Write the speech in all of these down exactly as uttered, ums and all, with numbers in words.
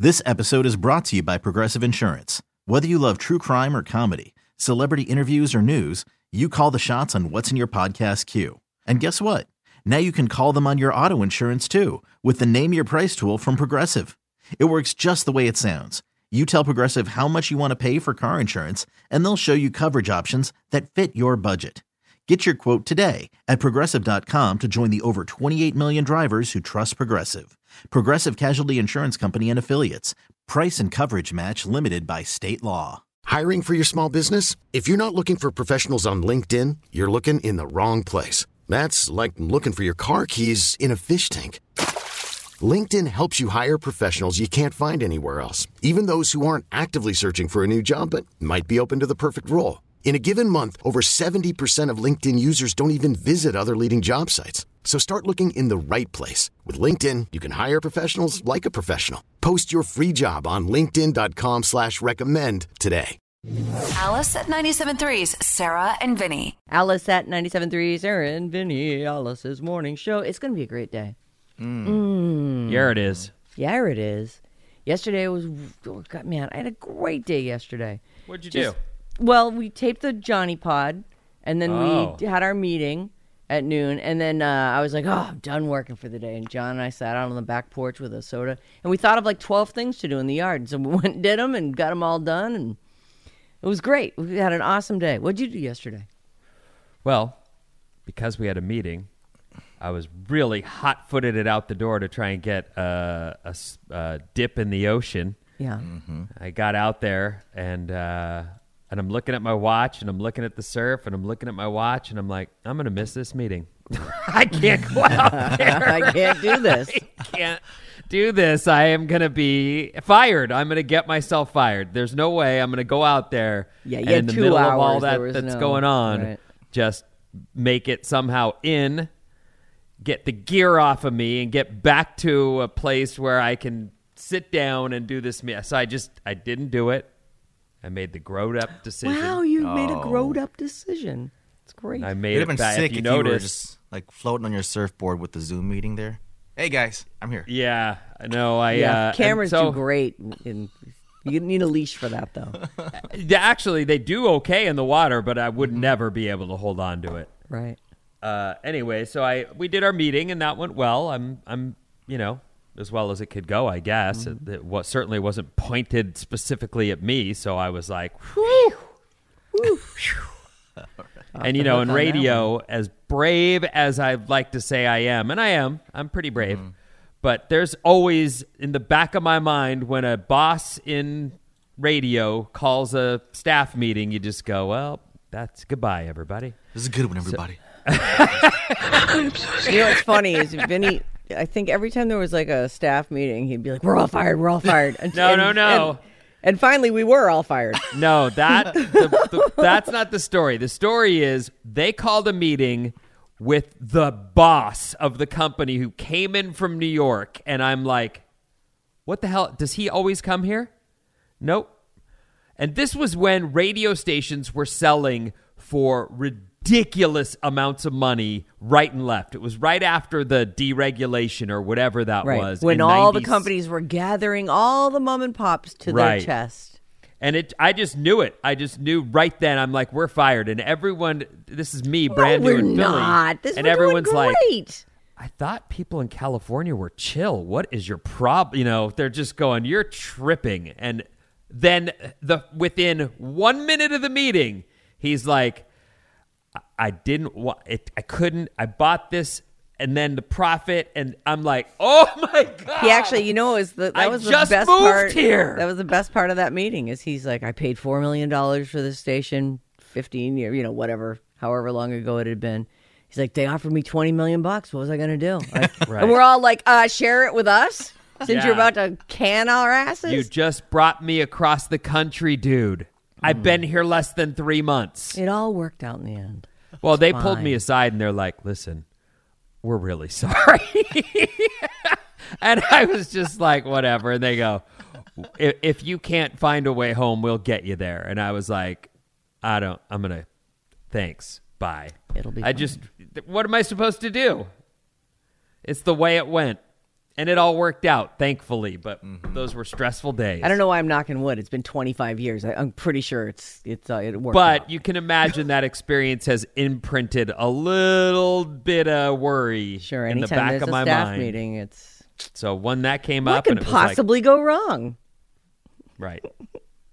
This episode is brought to you by Progressive Insurance. Whether you love true crime or comedy, celebrity interviews or news, you call the shots on what's in your podcast queue. And guess what? Now you can call them on your auto insurance too with the Name Your Price tool from Progressive. It works just the way it sounds. You tell Progressive how much you want to pay for car insurance, and they'll show you coverage options that fit your budget. Get your quote today at Progressive dot com to join the over twenty-eight million drivers who trust Progressive. Progressive Casualty Insurance Company and Affiliates. Price and coverage match limited by state law. Hiring for your small business? If you're not looking for professionals on LinkedIn, you're looking in the wrong place. That's like looking for your car keys in a fish tank. LinkedIn helps you hire professionals you can't find anywhere else, even those who aren't actively searching for a new job but might be open to the perfect role. In a given month, over seventy percent of LinkedIn users don't even visit other leading job sites. So start looking in the right place. With LinkedIn, you can hire professionals like a professional. Post your free job on linkedin dot com slash recommend today. Alice at ninety-seven point three's Sarah and Vinny. Alice at ninety-seven point three, Sarah and Vinny, Alice's morning show. It's going to be a great day. Mm. Mm. Yeah, it is. Yeah, it is. Yesterday was, oh God, man, I had a great day yesterday. What'd you Just, do? Well, we taped the Johnny Pod, and then Oh. we had our meeting at noon, and then uh, I was like, oh, I'm done working for the day. And John and I sat out on the back porch with a soda, and we thought of like twelve things to do in the yard. So we went and did them and got them all done, and it was great. We had an awesome day. What'd you do yesterday? Well, because we had a meeting, I was really hot-footed it out the door to try and get uh, a, s- a dip in the ocean. Yeah. Mm-hmm. I got out there, and uh, and I'm looking at my watch, and I'm looking at the surf, and I'm looking at my watch, and I'm like, I'm going to miss this meeting. I can't go out there. I can't do this. I can't do this. I am going to be fired. I'm going to get myself fired. There's no way I'm going to go out there Yeah, you and had in the two middle of hours, all there that was that's no- going on, right. just make it somehow in, get the gear off of me, and get back to a place where I can sit down and do this. me- So I just, I didn't do it. I made the grown-up decision. Wow, you made a Oh. grown-up decision. It's great. I made It'd it have been back. sick If you if you were notice, just like floating on your surfboard with the Zoom meeting there. Hey guys, I'm here. yeah, no, I yeah, uh, and cameras so, do great. In, you need a leash for that, though. Yeah, actually, they do okay in the water, but I Mm-hmm. would never be able to hold on to it. Right. Uh, anyway, so I we did our meeting, and that went well. I'm I'm you know as well as it could go, I guess. Mm-hmm. It, it was, certainly wasn't pointed specifically at me, so I was like, whew. And you know, in radio, as brave as I'd like to say I am, and I am, I'm pretty brave. Mm-hmm. But there's always in the back of my mind when a boss in radio calls a staff meeting, you just go, well, that's goodbye, everybody. This is a good one, everybody. You know what's funny is Vinny, I think every time there was like a staff meeting, he'd be like, we're all fired, we're all fired. And, No, and- no, no. And, and finally, we were all fired. No, that the, the, that's not the story. The story is they called a meeting with the boss of the company who came in from New York, and I'm like, what the hell? Does he always come here? Nope. And this was when radio stations were selling for ridiculous amounts of money right and left. It was right after the deregulation or whatever that Right. was. When in all the nineties companies were gathering all the mom and pops to Right. their chest. And it, I just knew it. I just knew right then. I'm like, we're fired. And everyone, this is me, brand no, new we're in Philly. not. This and we're everyone's doing like, great. I thought people in California were chill. What is your problem? You know, they're just going, you're tripping. And then the within one minute of the meeting, he's like, I, I didn't want it. I couldn't. I bought this. And then the profit, and I'm like, oh my God. He actually, you know, it was the, that I was the just best moved part. here. That was the best part of that meeting. Is he's like, I paid four million dollars for this station, fifteen years, you know, whatever, however long ago it had been. He's like, they offered me twenty million bucks. What was I going to do? Like, Right. And we're all like, uh, share it with us since Yeah. you're about to can our asses. You just brought me across the country, dude. I've been here less than three months. It all worked out in the end. Well, they pulled fine. me aside and they're like, listen, we're really sorry. And I was just like, whatever. And they go, if, if you can't find a way home, we'll get you there. And I was like, I don't, I'm going to, thanks, bye. It'll be I fine. just, what am I supposed to do? It's the way it went. And it all worked out, thankfully, but mm-hmm. those were stressful days. I don't know why I'm knocking wood. It's been twenty-five years. I, I'm pretty sure it's it's uh, it worked But out. you can imagine that experience has imprinted a little bit of worry Sure, in the anytime back there's of a my staff mind. meeting, it's... So when that came What up, could and it possibly was go wrong? like, right.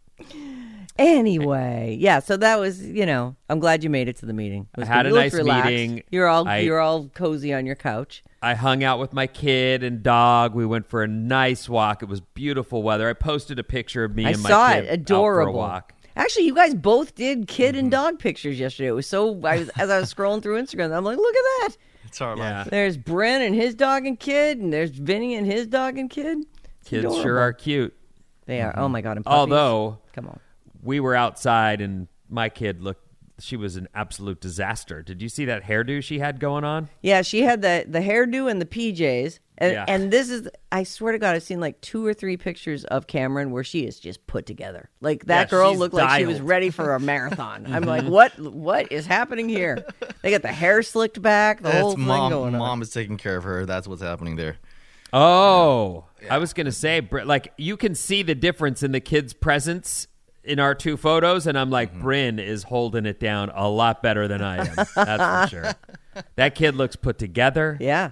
Anyway, yeah, so that was, you know, I'm glad you made it to the meeting. It I was had good. a You looked nice relaxed. meeting. You're all I- you're all cozy on your couch. I hung out with my kid and dog. We went for a nice walk. It was beautiful weather. I posted a picture of me I and my saw kid it. Adorable. out for a walk. Actually, you guys both did kid and dog pictures yesterday. It was so, I was, as I was scrolling through Instagram, I'm like, look at that. It's our Yeah. life. There's Bryn and his dog and kid, and there's Vinny and his dog and kid. It's Kids adorable. sure are cute. They are. Oh, my God. And puppies. Although Come on. we were outside and my kid looked, she was an absolute disaster. Did you see that hairdo she had going on? Yeah, she had the, the hairdo and the P Js. And, Yeah. and this is, I swear to God, I've seen like two or three pictures of Cameron where she is just put together. Like that Yeah, girl she's looked like she was dialed. ready for a marathon. I'm like, what? What is happening here? They got the hair slicked back, the whole That's thing mom. going on. Mom is taking care of her. That's what's happening there. Oh, I was going to say, Br- like, you can see the difference in the kid's presence in our two photos, and I'm like, Bryn is holding it down a lot better than I am. That's for sure. That kid looks put together. Yeah.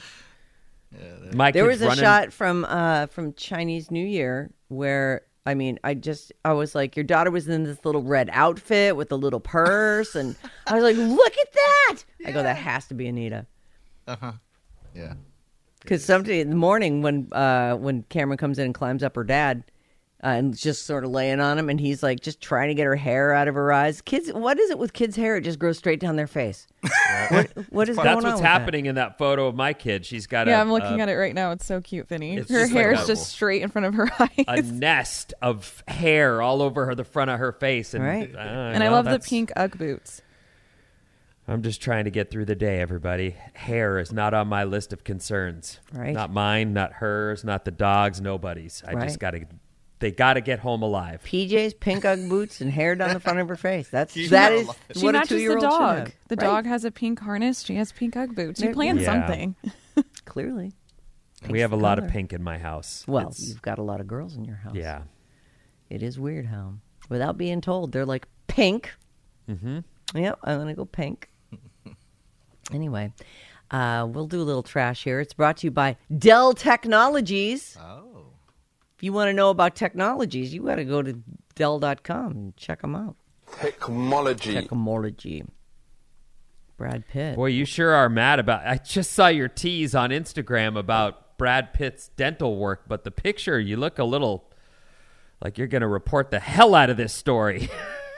My There kid's was a running- shot from uh, from Chinese New Year where, I mean, I just, I was like, your daughter was in this little red outfit with a little purse, and I was like, look at that! I go, that has to be Anita. Yeah. Because someday in the morning when uh, when Cameron comes in and climbs up her dad uh, and just sort of laying on him, and he's like just trying to get her hair out of her eyes. Kids, what is it with kids' hair? It just grows straight down their face. what, what is going That's on what's with that? happening in that photo of my kid. She's got Yeah, a, I'm looking a, at it right now. It's so cute, Vinny. It's Her just like hair a- is just straight in front of her a eyes. nest of hair all over her, the front of her face. And, Right. uh, And I well, love the that's- pink Ugg boots. I'm just trying to get through the day, everybody. Hair is not on my list of concerns. Right. Not mine, not hers, not the dog's, nobody's. I Right. just got to, they got to get home alive. P Js, pink Ugg boots, and hair down the front of her face. That's She's that not is alive. She what a matches the two-year-old should dog. have. The Right? dog has a pink harness. She has pink Ugg boots. You There- planned Yeah. something. Clearly. We have a the lot color. of pink in my house. Well, It's- you've got a lot of girls in your house. yeah. It is weird how, without being told, they're like pink. Mm-hmm. Yep, I'm going to go pink. Anyway, uh, we'll do a little trash here. It's brought to you by Dell Technologies. Oh. If you want to know about technologies, you got to go to Dell dot com and check them out. Technology. Technology. Brad Pitt. Boy, you sure are mad about, I just saw your tease on Instagram about Brad Pitt's dental work, but the picture, you look a little like you're going to report the hell out of this story.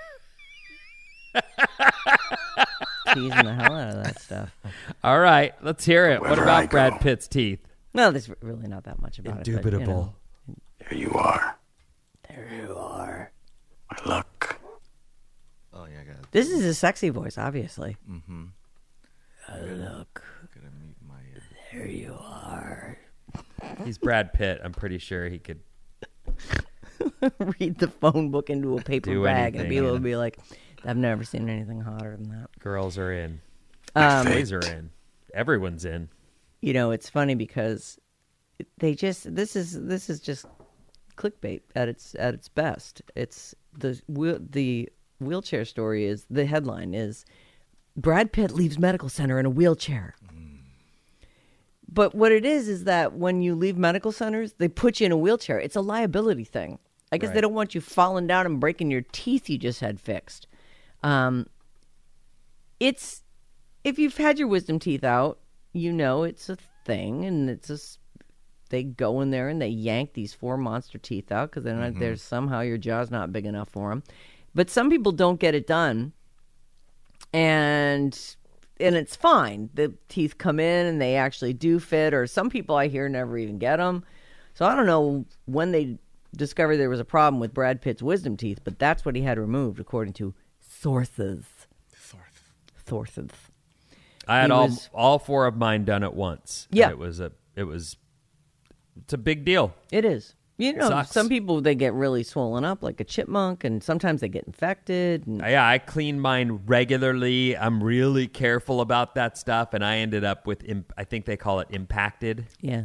Teasing the hell out of that stuff. All right, let's hear it. What about Brad Pitt's teeth? No, there's really not that much about it. but, you know. There you are. There you are. My luck. Oh, yeah, I got it. This is a sexy voice, obviously. Mm-hmm. Look, Gonna meet my. Uh, there you are. He's Brad Pitt. I'm pretty sure he could. Read the phone book into a paper Do bag and anything, be able yeah. to be like, I've never seen anything hotter than that. Girls are in. Um, Boys are in. Everyone's in. you know, it's funny because they just this is this is just clickbait at its at its best. It's the wheel- the wheelchair story is the headline is Brad Pitt leaves medical center in a wheelchair. But what it is is that when you leave medical centers, they put you in a wheelchair. It's a liability thing. I guess they Right. don't want you falling down and breaking your teeth you just had fixed. Um, it's if you've had your wisdom teeth out, you know it's a thing, and it's a s- they go in there and they yank these four monster teeth out because they're not there's somehow your jaw's not big enough for them. But some people don't get it done, and and it's fine. The teeth come in and they actually do fit, or some people I hear never even get them. So I don't know when they discovered there was a problem with Brad Pitt's wisdom teeth, but that's what he had removed, according to sources. Sources. I had He all was- all four of mine done at once. And Yeah. it was a it was it's a big deal. It is. You know, Sucks. some people, they get really swollen up like a chipmunk, and sometimes they get infected. And Yeah, I clean mine regularly. I'm really careful about that stuff, and I ended up with imp- I think they call it impacted. yeah.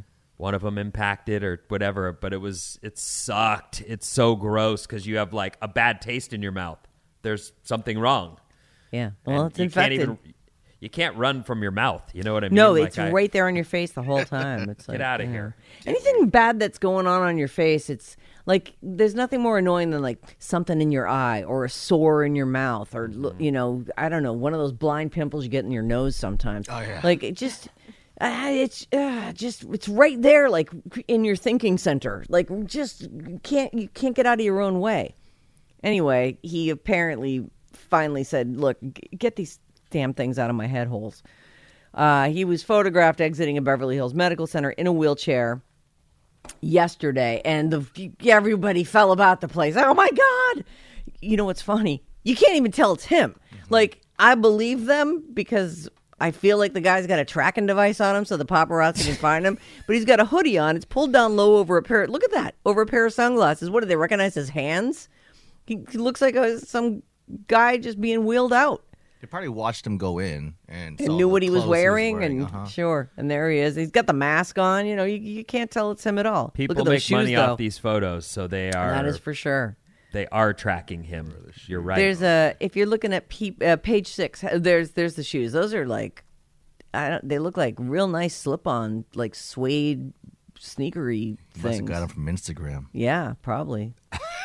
one of them impacted or whatever. But it was it sucked. It's so gross because you have like a bad taste in your mouth. There's something wrong. Yeah. Well, And it's you infected. Can't even, you can't run from your mouth. You know what I mean? No, Like it's I- right there on your face the whole time. It's like, Get outta yeah. here. Anything bad that's going on on your face, it's like there's nothing more annoying than like something in your eye or a sore in your mouth or Mm-hmm. you know, I don't know, one of those blind pimples you get in your nose sometimes. Oh yeah. Like it just uh, it's uh, just it's right there, like in your thinking center. Like just you can't you can't get out of your own way. Anyway, he apparently finally said, "Look, g- get these damn things out of my head holes." Uh, he was photographed exiting a Beverly Hills Medical Center in a wheelchair yesterday, and the everybody fell about the place. Oh my God! You know what's funny? You can't even tell it's him. Like I believe them because I feel like the guy's got a tracking device on him, so the paparazzi can find him. But he's got a hoodie on. It's pulled down low over a pair. Look at that, over a pair of sunglasses. What do they recognize his hands? He, he looks like a, some guy just being wheeled out. They probably watched him go in and, And saw knew the what he was clothes wearing, and uh-huh. sure, and there he is. He's got the mask on. You know, you, you can't tell it's him at all. People Look at those make shoes, money though. off these photos, so they are. That is for sure. They are tracking him. You're right. There's a if you're looking at pe- uh, page six. There's there's the shoes. Those are like, I don't. They look like real nice slip-on, like suede, sneakery Must have things. got him from Instagram. Yeah, probably.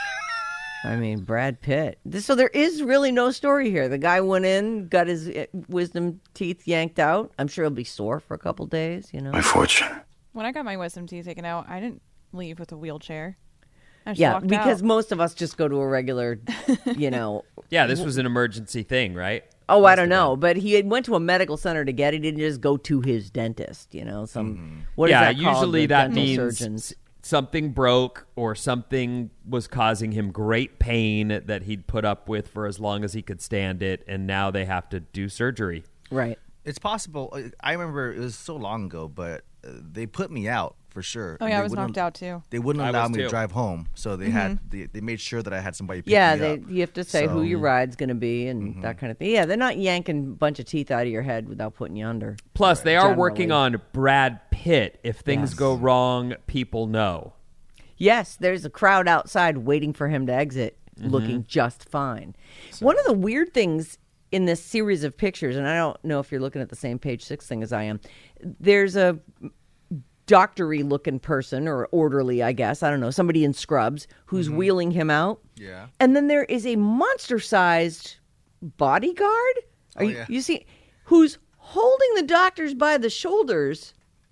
I mean, Brad Pitt. This- So there is really no story here. The guy went in, got his uh, wisdom teeth yanked out. I'm sure he'll be sore for a couple days, you know. My fortune. When I got my wisdom teeth taken out, I didn't leave with a wheelchair. I just Yeah, walked because out. most of us just go to a regular, you know. yeah, this was an emergency thing, right? Oh, I don't know, but he had went to a medical center to get it. He didn't just go to his dentist, you know. Some what is yeah, that called? usually The that dental means surgeons. something broke or something was causing him great pain that he'd put up with for as long as he could stand it, and now they have to do surgery. Right. It's possible. uh, I remember it was so long ago, but uh, they put me out for sure. Oh, And yeah, they I was wouldn't- knocked out, too. They wouldn't I allow was me too. to drive home, so they had they, they made sure that I had somebody pick Yeah, me they, up. you have to say who So- your ride's going to be and that kind of thing. Yeah, they're not yanking a bunch of teeth out of your head without putting you under. Plus, they are Generally. working on Brad Pitt. If things Yes. go wrong, people know. Yes, there's a crowd outside waiting for him to exit, looking just fine. One of the weird things in this series of pictures, and I don't know if you're looking at the same page six thing as I am, there's a doctory looking person or orderly, I guess, I don't know, somebody in scrubs who's wheeling him out. Yeah. And then there is a monster sized bodyguard. Are Oh, you, yeah. you see who's holding the doctors by the shoulders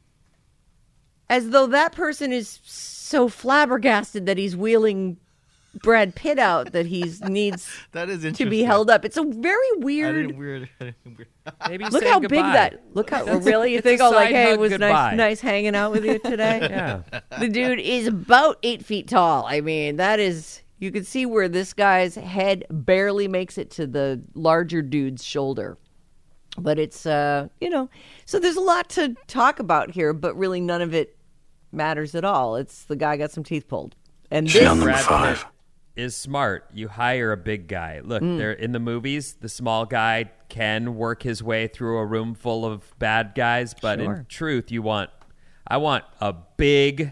as though that person is so flabbergasted that he's wheeling Brad Pitt out that he needs That is to interesting. be held up. It's a very I weird. didn't weird. I didn't weird. Maybe Look say how goodbye. big that. Look how really you it's think a oh like side hey it hug was goodbye. nice nice hanging out with you today. Yeah. The dude is about eight feet tall. I mean that is you can see where this guy's head barely makes it to the larger dude's shoulder. But it's uh you know so there's a lot to talk about here, but really none of it matters at all. It's the guy got some teeth pulled, and this Channel number Brad five. Pitt is smart. You hire a big guy. Look, Mm. they're in the movies. The small guy can work his way through a room full of bad guys, but Sure. in truth, you want. I want a big.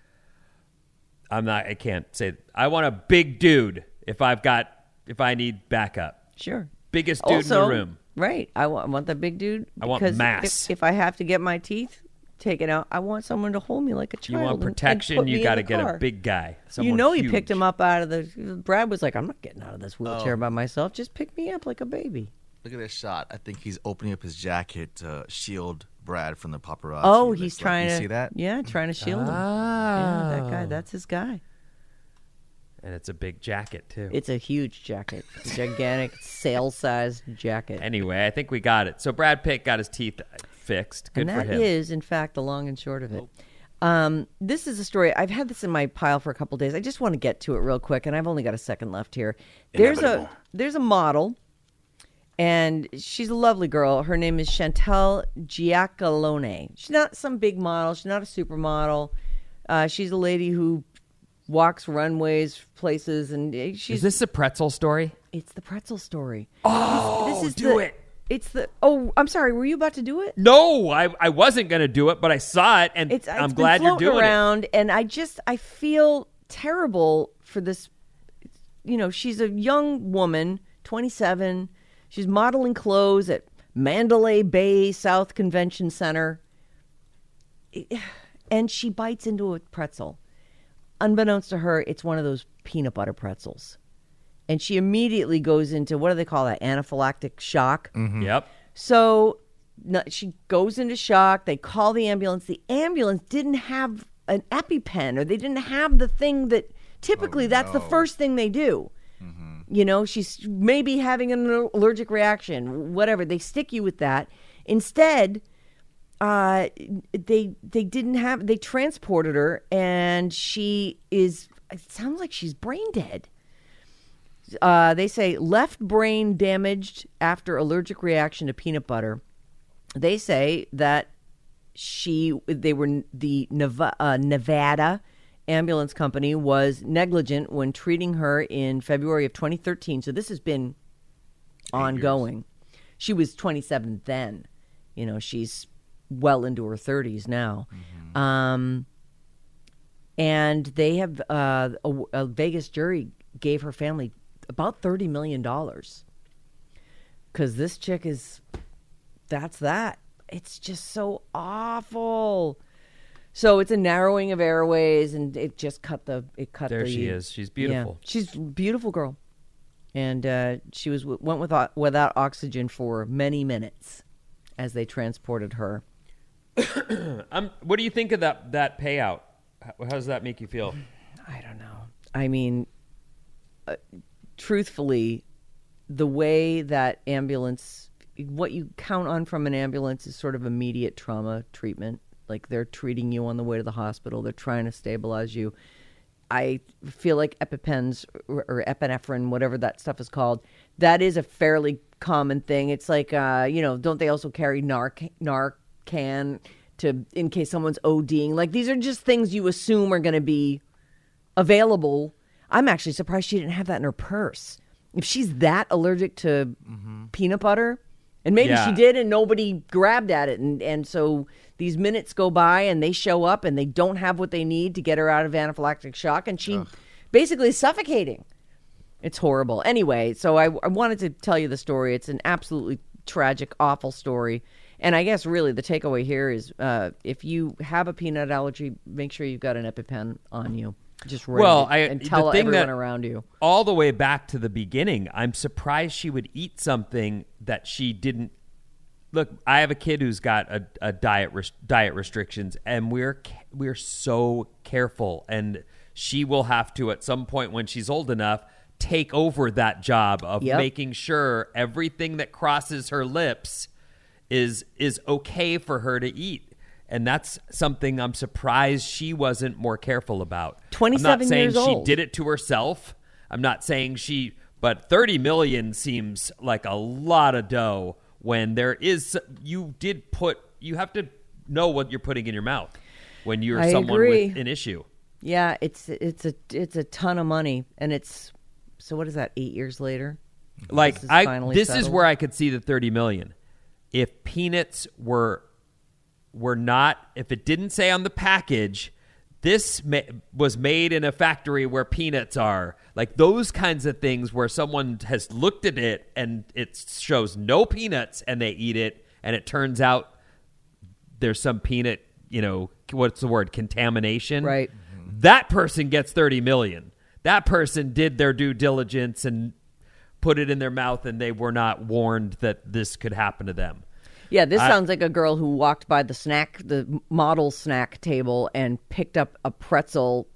I'm not. I can't say. I want a big dude. If I've got. If I need backup, sure. biggest dude Also, in the room. Right. I want, I want the big dude. I want because mass. If, if I have to get my teeth taken out, I want someone to hold me like a child. You want and- and protection. put me You in got to the get car. a big guy. You Someone know, he huge. picked him up out of the. Brad was like, "I'm not getting out of this wheelchair Oh. by myself. Just pick me up like a baby." Look at this shot. I think he's opening up his jacket to shield Brad from the paparazzi. Oh, It he's looks like- trying you to see that? Yeah, trying to shield him. Ah. Yeah, that guy. That's his guy. And it's a big jacket too. It's a huge jacket, it's a gigantic sale-sized jacket. Anyway, I think we got it. So Brad Pitt got his teeth fixed. Good and for that him. is, in fact, the long and short of it. Um, this is a story. I've had this in my pile for a couple days. I just want to get to it real quick, and I've only got a second left here. There's a Inevitable. there's a model, and she's a lovely girl. Her name is Chantel Giacalone. She's not some big model. She's not a supermodel. Uh, she's a lady who walks runways, places, and uh, she's Is this a pretzel story? it's the pretzel story. Oh, this is do the, it. It's the oh, I'm sorry. Were you about to do it? No, I, I wasn't going to do it, but I saw it, and It's, I'm it's glad been you're floating doing around, and I just I feel terrible for this. You know, she's a young woman, twenty-seven. She's modeling clothes at Mandalay Bay South Convention Center, and she bites into a pretzel. Unbeknownst to her, it's one of those peanut butter pretzels. And she immediately goes into, what do they call that, anaphylactic shock? it. Yep. So no, she goes into shock. They call the ambulance. The ambulance didn't have an EpiPen, or they didn't have the thing that typically that's the first thing they do. You know, she's maybe having an allergic reaction, whatever. They stick you with that. Instead, uh, they they didn't have, they transported her, and she is, it sounds like she's brain dead. Uh, they say left brain damaged after allergic reaction to peanut butter. They say that she, they were, the Neva, uh, Nevada ambulance company was negligent when treating her in February of twenty thirteen. So this has been ongoing. She was twenty-seven then. You know, she's well into her thirties now. Mm-hmm. Um, and they have, uh, a, a Vegas jury gave her family about thirty million dollars. Because this chick is, that's that. It's just so awful. So it's a narrowing of airways, and it just cut the it cut. There the, she is. She's beautiful. Yeah, she's a beautiful girl, and uh, she was went with without oxygen for many minutes as they transported her. um, what do you think of that that payout? How, how does that make you feel? I don't know. I mean, uh, truthfully, the way that ambulance, what you count on from an ambulance is sort of immediate trauma treatment. Like they're treating you on the way to the hospital. They're trying to stabilize you. I feel like EpiPens or, or epinephrine, whatever that stuff is called, that is a fairly common thing. It's like, uh, you know, don't they also carry Narc- Narcan to in case someone's ODing? Like these are just things you assume are going to be available. I'm actually surprised she didn't have that in her purse. If she's that allergic to mm-hmm. peanut butter, and maybe yeah. she did and nobody grabbed at it. And, and so these minutes go by and they show up and they don't have what they need to get her out of anaphylactic shock. And she Ugh. basically is suffocating. It's horrible. Anyway, so I, I wanted to tell you the story. It's an absolutely tragic, awful story. And I guess really the takeaway here is uh, if you have a peanut allergy, make sure you've got an EpiPen on you. Just ready well, to, I, and tell the thing everyone that, around you. All the way back to the beginning, I'm surprised she would eat something that she didn't. Look, I have a kid who's got a, a diet res, diet restrictions, and we're we're so careful. And she will have to, at some point when she's old enough, take over that job of yep. making sure everything that crosses her lips is is okay for her to eat. And that's something I'm surprised she wasn't more careful about. twenty-seven I'm not saying years she old. did it to herself. I'm not saying she, but thirty million seems like a lot of dough when there is, you did put, you have to know what you're putting in your mouth when you're I someone agree. with an issue. Yeah, it's it's a it's a ton of money, and it's, so what is that, eight years later? Like, this is I, finally this is settled? where I could see the thirty million. If peanuts were were not, if it didn't say on the package, this ma- was made in a factory where peanuts are, like those kinds of things where someone has looked at it and it shows no peanuts and they eat it, and it turns out there's some peanut, you know, what's the word, contamination. Right. Mm-hmm. That person gets thirty million. That person did their due diligence and put it in their mouth, and they were not warned that this could happen to them. Yeah, this I, sounds like a girl who walked by the snack, the model snack table and picked up a pretzel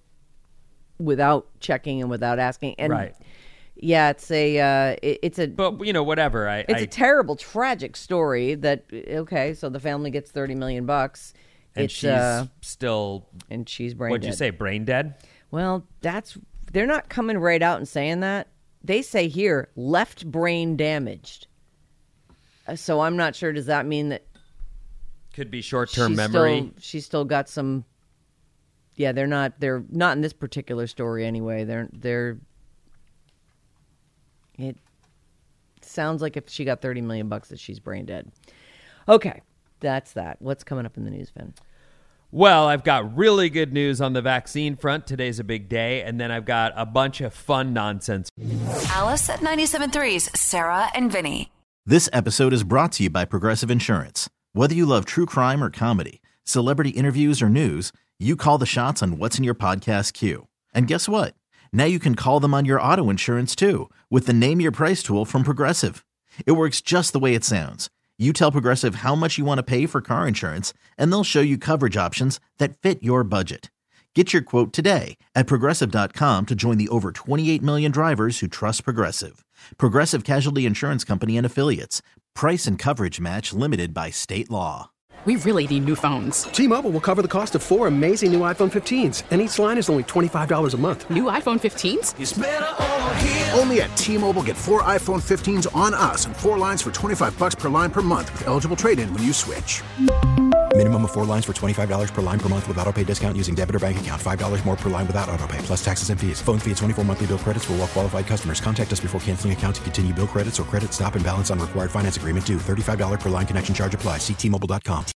without checking and without asking. And right. Yeah, it's a, uh, it, it's a, but you know, whatever. I, it's I, a terrible, tragic story that, okay, so the family gets thirty million bucks. And it's, she's uh, still, and she's brain what'd dead. you say, brain dead? Well, that's, they're not coming right out and saying that. They say here, left brain damaged. So I'm not sure. Does that mean that could be short-term she's memory? Still, she's still got some. Yeah, they're not. They're not in this particular story anyway. They're they're. It sounds like if she got thirty million bucks that she's brain dead. Okay, that's that. What's coming up in the news, Finn? Well, I've got really good news on the vaccine front. Today's a big day. And then I've got a bunch of fun nonsense. Alice at ninety-seven point three's Sarah and Vinny. This episode is brought to you by Progressive Insurance. Whether you love true crime or comedy, celebrity interviews or news, you call the shots on what's in your podcast queue. And guess what? Now you can call them on your auto insurance too with the Name Your Price tool from Progressive. It works just the way it sounds. You tell Progressive how much you want to pay for car insurance, and they'll show you coverage options that fit your budget. Get your quote today at Progressive dot com to join the over twenty-eight million drivers who trust Progressive. Progressive Casualty Insurance Company and Affiliates. Price and coverage match limited by state law. We really need new phones. T-Mobile will cover the cost of four amazing new iPhone fifteens, and each line is only twenty-five dollars a month. New iPhone fifteens? It's better over here. Only at T-Mobile, get four iPhone fifteens on us and four lines for twenty-five bucks per line per month with eligible trade-in when you switch. Minimum of four lines for twenty-five dollars per line per month with autopay discount using debit or bank account. five dollars more per line without autopay, plus taxes and fees. Phone fee at twenty-four monthly bill credits for well-qualified customers. Contact us before canceling account to continue bill credits or credit stop and balance on required finance agreement due. thirty-five dollars per line connection charge applies. See T Mobile dot com.